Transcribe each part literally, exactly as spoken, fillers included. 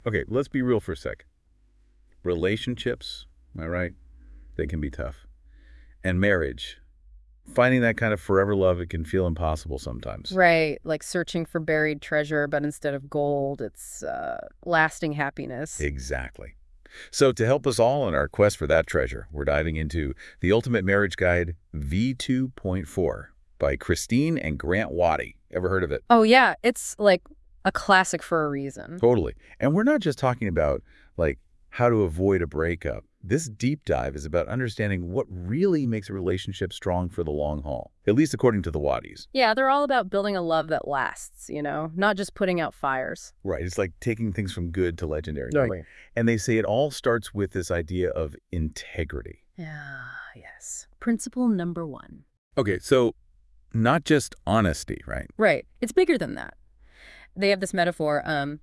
Okay, let's be real for a sec. Relationships, am I right? They can be tough. And marriage, finding that kind of forever love, it can feel impossible sometimes. Right, like searching for buried treasure, but instead of gold, it's uh, lasting happiness. Exactly. So to help us all in our quest for that treasure, we're diving into The Ultimate Marriage Guide V two point four by Christine and Grant Waddy. Ever heard of it? Oh, yeah, it's like a classic for a reason. Totally. And we're not just talking about, like, how to avoid a breakup. This deep dive is about understanding what really makes a relationship strong for the long haul, at least according to the Waddies. Yeah, they're all about building a love that lasts, you know, not just putting out fires. Right. It's like taking things from good to legendary. Like, Totally. and they say it all starts with this idea of integrity. Yeah, yes. Principle number one. Okay, so not just honesty, right? Right. It's bigger than that. They have this metaphor. Um,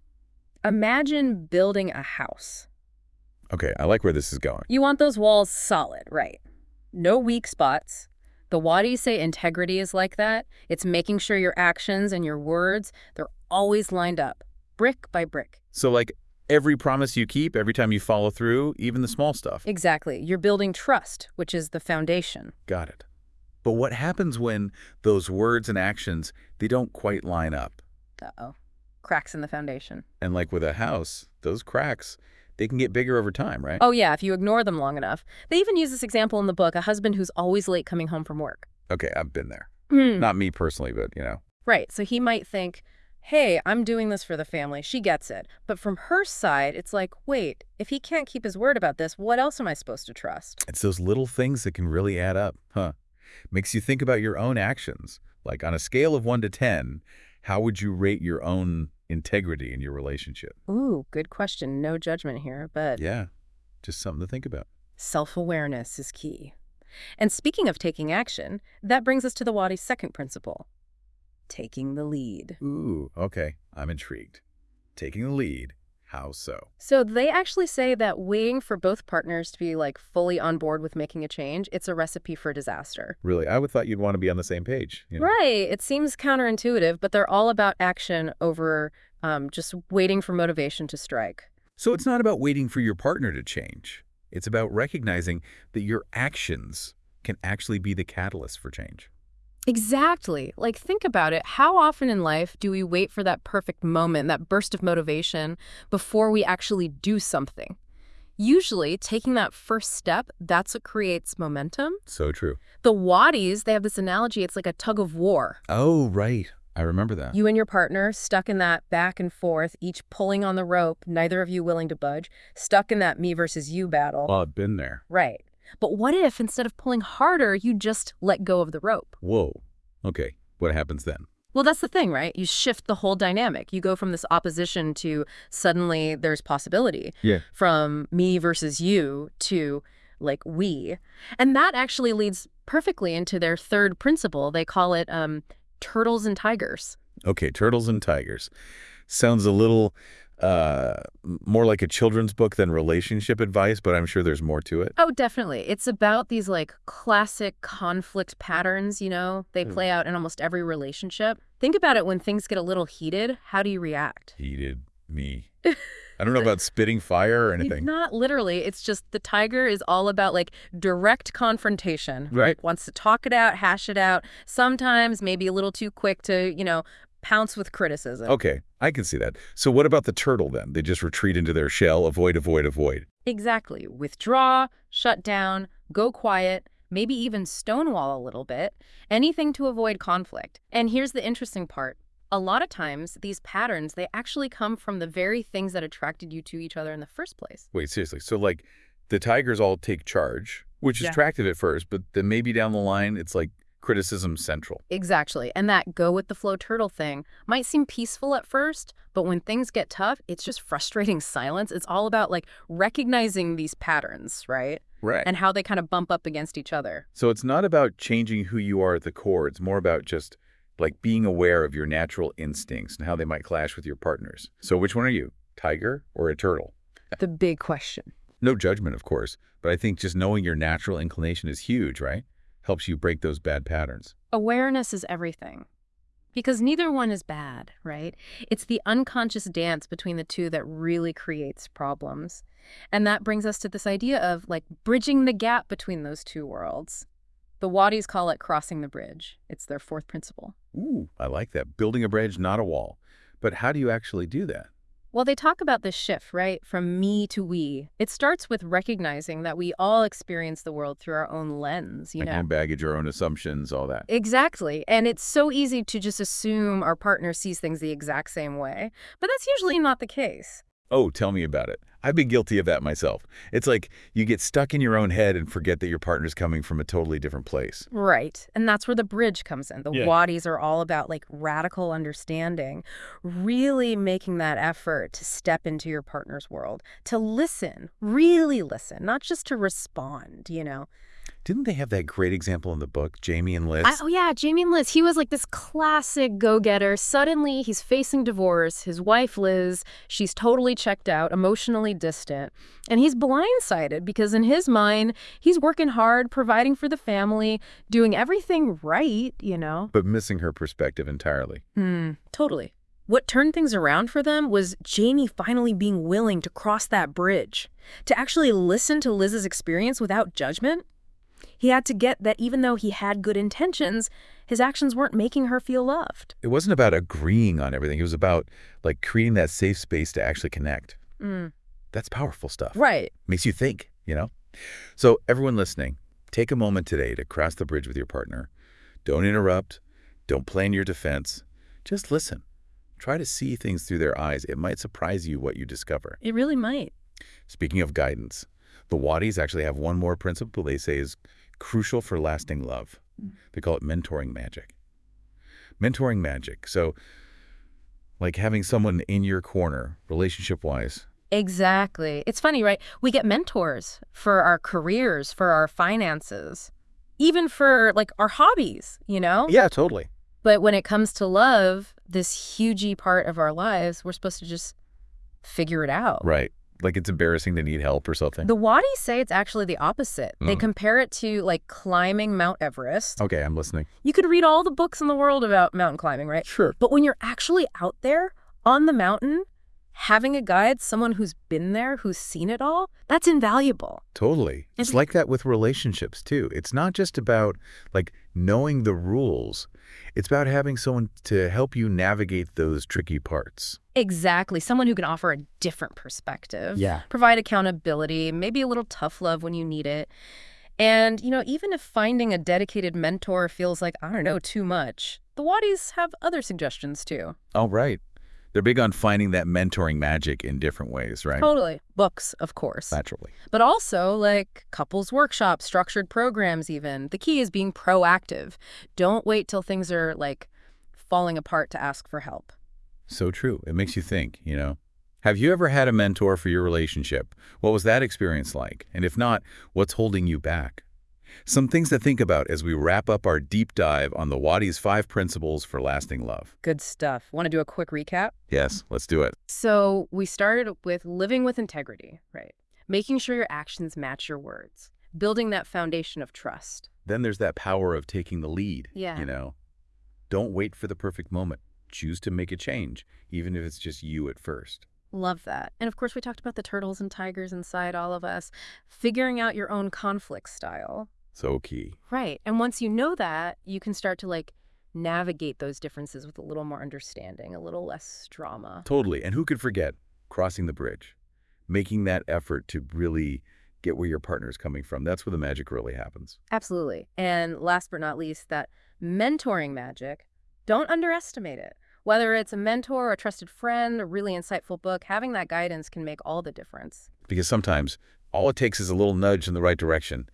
imagine building a house. Okay, I like where this is going. You want those walls solid, right? No weak spots. The Waddies say integrity is like that. It's making sure your actions and your words, they're always lined up, brick by brick. So, like, every promise you keep, every time you follow through, even the small stuff. Exactly. You're building trust, which is the foundation. Got it. But what happens when those words and actions, they don't quite line up? Uh-oh. Cracks in the foundation. And like with a house, those cracks, they can get bigger over time, right? Oh, yeah, if you ignore them long enough. They even use this example in the book, a husband who's always late coming home from work. Okay, I've been there. Hmm. Not me personally, but, you know. Right, so he might think, hey, I'm doing this for the family. She gets it. But from her side, it's like, wait, if he can't keep his word about this, what else am I supposed to trust? It's those little things that can really add up, huh? Makes you think about your own actions. Like, on a scale of one to ten, how would you rate your own integrity in your relationship? Ooh, good question. No judgment here, but Yeah, just something to think about. self-awareness is key. And speaking of taking action, that brings us to the Waddy's second principle, taking the lead. Ooh, okay, I'm intrigued. Taking the lead, how so? So they actually say that waiting for both partners to be like fully on board with making a change, it's a recipe for disaster. Really, I would thought you'd want to be on the same page. You know? Right. It seems counterintuitive, but they're all about action over um, just waiting for motivation to strike. So it's not about waiting for your partner to change. It's about recognizing that your actions can actually be the catalyst for change. Exactly. Like, think about it. How often in life do we wait for that perfect moment, that burst of motivation, before we actually do something? Usually, taking that first step, that's what creates momentum. So true. The Waddies, they have this analogy, it's like a tug of war. Oh, right. I remember that. You and your partner stuck in that back and forth, each pulling on the rope, neither of you willing to budge, stuck in that me versus you battle. Well, I've been there. Right. But what if, instead of pulling harder, you just let go of the rope? Whoa. Okay, what happens then? Well, that's the thing, right? You shift the whole dynamic. You go from this opposition to suddenly there's possibility. Yeah. From me versus you to, like, we. And that actually leads perfectly into their third principle. They call it um, turtles and tigers. Okay, turtles and tigers. Sounds a little uh, more like a children's book than relationship advice, but I'm sure there's more to it. Oh, definitely. It's about these, like, classic conflict patterns, you know? They Hmm. play out in almost every relationship. Think about it when things get a little heated. How do you react? Heated me. I don't know about spitting fire or anything. Not literally. It's just the tiger is all about, like, direct confrontation. Right. Wants to talk it out, hash it out. Sometimes maybe a little too quick to, you know, pounce with criticism. Okay, I can see that. So what about the turtle then? They just retreat into their shell, avoid, avoid, avoid. Exactly. Withdraw, shut down, go quiet, maybe even stonewall a little bit. Anything to avoid conflict. And here's the interesting part. A lot of times, these patterns, they actually come from the very things that attracted you to each other in the first place. Wait, seriously. So like the tigers all take charge, which is Yeah. attractive at first, but then maybe down the line, it's like criticism central. Exactly. And that go with the flow turtle thing might seem peaceful at first, but when things get tough, it's just frustrating silence. It's all about, like, recognizing these patterns, right? Right. And how they kind of bump up against each other. So it's not about changing who you are at the core. It's more about just like being aware of your natural instincts and how they might clash with your partners. So which one are you, tiger or a turtle? The big question. No judgment, of course, but I think just knowing your natural inclination is huge, right? Helps you break those bad patterns. Awareness is everything. Because neither one is bad, right? It's the unconscious dance between the two that really creates problems. And that brings us to this idea of, like, bridging the gap between those two worlds. The Wadis call it crossing the bridge. It's their fourth principle. Ooh, I like that. Building a bridge, not a wall. But how do you actually do that? Well, they talk about this shift, right, from me to we. It starts with recognizing that we all experience the world through our own lens, you Like know? own baggage, our own assumptions, all that. Exactly. And it's so easy to just assume our partner sees things the exact same way. But that's usually not the case. Oh, tell me about it. I've been guilty of that myself. It's like you get stuck in your own head and forget that your partner's coming from a totally different place. Right. And that's where the bridge comes in. The Yeah. Wadis are all about, like, radical understanding, really making that effort to step into your partner's world, to listen, really listen, not just to respond, you know? Didn't they have that great example in the book, Jamie and Liz? I, oh, yeah, Jamie and Liz. He was like this classic go-getter. Suddenly, he's facing divorce. His wife, Liz, she's totally checked out, emotionally distant. And he's blindsided because in his mind, he's working hard, providing for the family, doing everything right, you know? But missing her perspective entirely. Hmm, totally. What turned things around for them was Jamie finally being willing to cross that bridge, to actually listen to Liz's experience without judgment. He had to get that even though he had good intentions, his actions weren't making her feel loved. It wasn't about agreeing on everything. It was about, like, creating that safe space to actually connect. Mm. That's powerful stuff. Right. Makes you think, you know? So everyone listening, take a moment today to cross the bridge with your partner. Don't interrupt. Don't play in your defense. Just listen. Try to see things through their eyes. It might surprise you what you discover. It really might. Speaking of guidance, the Wadis actually have one more principle they say is crucial for lasting love. They call it mentoring magic. Mentoring magic. So, like having someone in your corner, relationship-wise. Exactly. It's funny, right? We get mentors for our careers, for our finances, even for, like, our hobbies, you know? Yeah, totally. But when it comes to love, this huge part of our lives, we're supposed to just figure it out. Right. Like it's embarrassing to need help or something. The Wadis say it's actually the opposite. They Mm. compare it to, like, climbing Mount Everest. Okay, I'm listening. You could read all the books in the world about mountain climbing, right? Sure. But when you're actually out there on the mountain, having a guide, someone who's been there, who's seen it all, that's invaluable. Totally. It's It's- like that with relationships, too. It's not just about, like, knowing the rules. It's about having someone to help you navigate those tricky parts. Exactly. Someone who can offer a different perspective. Yeah. Provide accountability, maybe a little tough love when you need it. And, you know, even if finding a dedicated mentor feels like, I don't know, too much, the Wadis have other suggestions too. All right. They're big on finding that mentoring magic in different ways, right? Totally. Books, of course. Naturally. But also, like, couples workshops, structured programs even. The key is being proactive. Don't wait till things are, like, falling apart to ask for help. So true. It makes you think, you know. Have you ever had a mentor for your relationship? What was that experience like? And if not, what's holding you back? Some things to think about as we wrap up our deep dive on the Wadis' five principles for lasting love. Good stuff. Want to do a quick recap? Yes, let's do it. So we started with living with integrity, right? Making sure your actions match your words. Building that foundation of trust. Then there's that power of taking the lead, Yeah. you know. Don't wait for the perfect moment. Choose to make a change, even if it's just you at first. Love that. And of course, we talked about the turtles and tigers inside all of us. Figuring out your own conflict style. So key. Right. And once you know that, you can start to, like, navigate those differences with a little more understanding, a little less drama. Totally. And who could forget crossing the bridge, making that effort to really get where your partner is coming from. That's where the magic really happens. Absolutely. And last but not least, that mentoring magic, don't underestimate it. Whether it's a mentor, a trusted friend, a really insightful book, having that guidance can make all the difference. Because sometimes all it takes is a little nudge in the right direction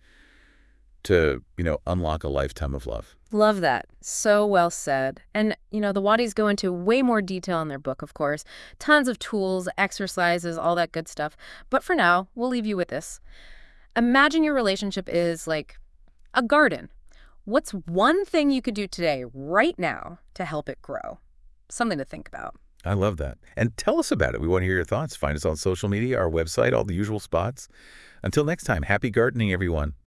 to, you know, unlock a lifetime of love. Love that. So well said. And, you know, the Wadis go into way more detail in their book, of course. Tons of tools, exercises, all that good stuff. But for now, we'll leave you with this. Imagine your relationship is like a garden. What's one thing you could do today, right now, to help it grow? Something to think about. I love that. And tell us about it. We want to hear your thoughts. Find us on social media, our website, all the usual spots. Until next time, happy gardening, everyone.